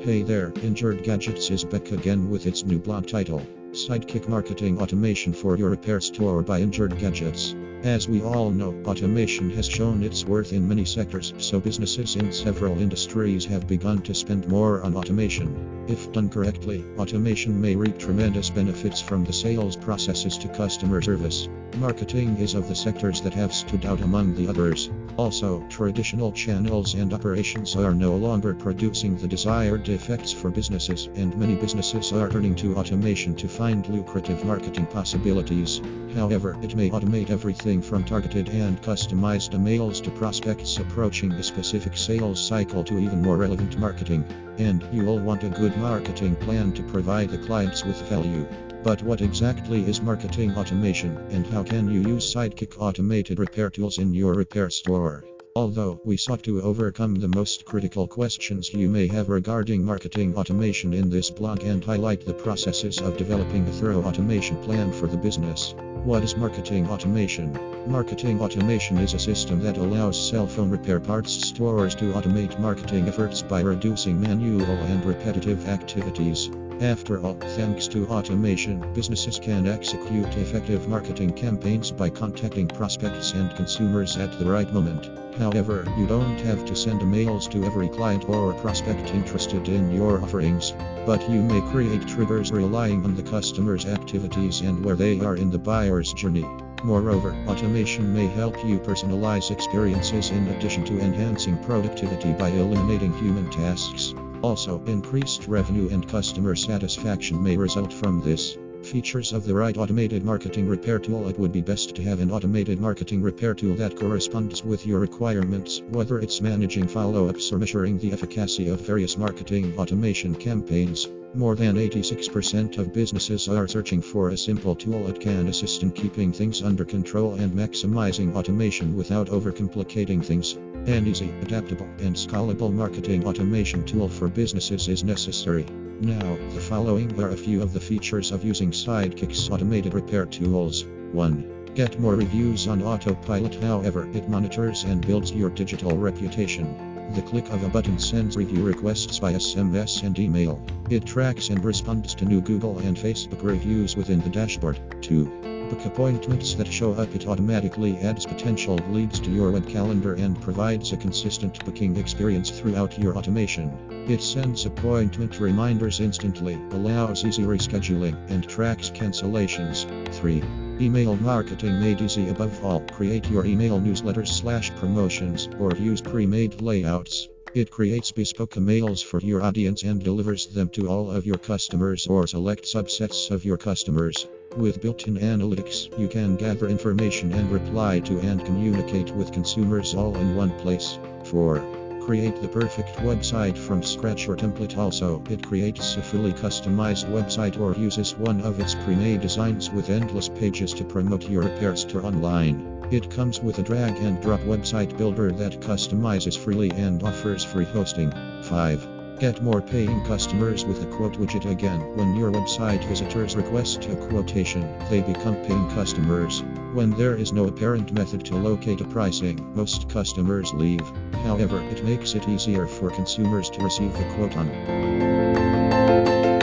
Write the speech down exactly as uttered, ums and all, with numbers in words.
Hey there, Injured Gadgets is back again with its new blog title, Sidekick Marketing Automation for Your Repair Store by Injured Gadgets. As we all know, automation has shown its worth in many sectors, so businesses in several industries have begun to spend more on automation. If done correctly, automation may reap tremendous benefits from the sales processes to customer service. Marketing is of the sectors that have stood out among the others. Also, traditional channels and operations are no longer producing the desired effects for businesses, and many businesses are turning to automation to find lucrative marketing possibilities. However, it may automate everything from targeted and customized emails to prospects approaching a specific sales cycle to even more relevant marketing. And you'll want a good marketing plan to provide the clients with value. But what exactly is marketing automation, and how can you use Sidekick automated repair tools in your repair store? Although we sought to overcome the most critical questions you may have regarding marketing automation in this blog and highlight the processes of developing a thorough automation plan for the business. What is marketing automation? Marketing automation is a system that allows cell phone repair parts stores to automate marketing efforts by reducing manual and repetitive activities. After all, thanks to automation, businesses can execute effective marketing campaigns by contacting prospects and consumers at the right moment. However, you don't have to send emails to every client or prospect interested in your offerings, but you may create triggers relying on the customer's activities and where they are in the buyer's journey. Moreover, automation may help you personalize experiences in addition to enhancing productivity by eliminating human tasks. Also, increased revenue and customer satisfaction may result from this. Features of the right automated marketing repair tool. It would be best to have an automated marketing repair tool that corresponds with your requirements, whether it's managing follow-ups or measuring the efficacy of various marketing automation campaigns. More than eighty-six percent of businesses are searching for a simple tool that can assist in keeping things under control and maximizing automation without overcomplicating things. An easy, adaptable, and scalable marketing automation tool for businesses is necessary. Now, the following are a few of the features of using Sidekick's automated repair tools. one. Get more reviews on autopilot. However, it monitors and builds your digital reputation. The click of a button sends review requests by S M S and email. It tracks and responds to new Google and Facebook reviews within the dashboard. two. Book appointments that show up. It automatically adds potential leads to your web calendar and provides a consistent booking experience throughout your automation. It sends appointment reminders instantly, allows easy rescheduling, and tracks cancellations. three. Email marketing made easy. Above all, create your email newsletters slash promotions or use pre-made layouts. It creates bespoke emails for your audience and delivers them to all of your customers or select subsets of your customers. With built-in analytics, you can gather information and reply to and communicate with consumers all in one place. four. Create the perfect website from scratch or template. Also, it creates a fully customized website or uses one of its pre-made designs with endless pages to promote your repair store online. It comes with a drag and drop website builder that customizes freely and offers free hosting. five. Get more paying customers with the quote widget. Again, when your website visitors request a quotation, they become paying customers. When there is no apparent method to locate a pricing, most customers leave. However, it makes it easier for consumers to receive the quote on